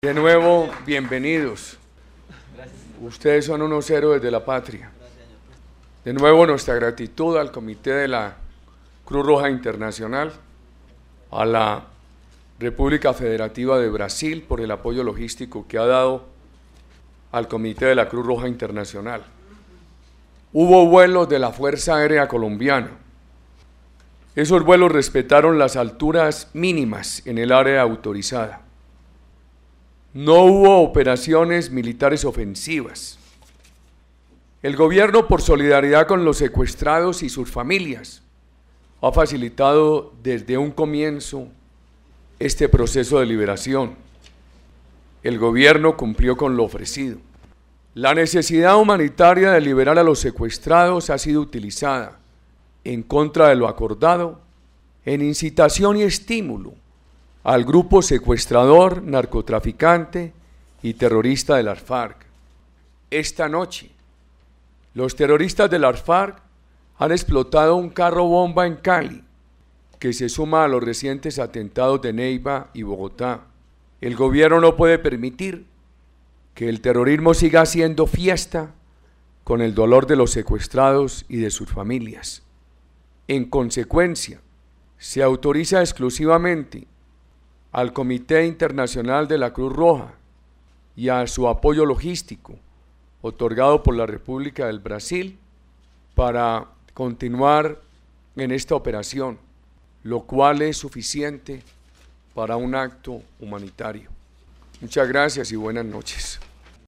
De nuevo, bienvenidos. Ustedes son unos héroes de la patria. De nuevo, nuestra gratitud al Comité de la Cruz Roja Internacional, a la República Federativa de Brasil por el apoyo logístico que ha dado al Comité de la Cruz Roja Internacional. Hubo vuelos de la Fuerza Aérea Colombiana. Esos vuelos respetaron las alturas mínimas en el área autorizada. No hubo operaciones militares ofensivas. El gobierno, por solidaridad con los secuestrados y sus familias, ha facilitado desde un comienzo este proceso de liberación. El gobierno cumplió con lo ofrecido. La necesidad humanitaria de liberar a los secuestrados ha sido utilizada en contra de lo acordado, en incitación y estímulo al grupo secuestrador, narcotraficante y terrorista de las FARC. Esta noche, los terroristas de las FARC han explotado un carro bomba en Cali, que se suma a los recientes atentados de Neiva y Bogotá. El gobierno no puede permitir que el terrorismo siga haciendo fiesta con el dolor de los secuestrados y de sus familias. En consecuencia, se autoriza exclusivamente al Comité Internacional de la Cruz Roja y a su apoyo logístico otorgado por la República del Brasil para continuar en esta operación, lo cual es suficiente para un acto humanitario. Muchas gracias y buenas noches.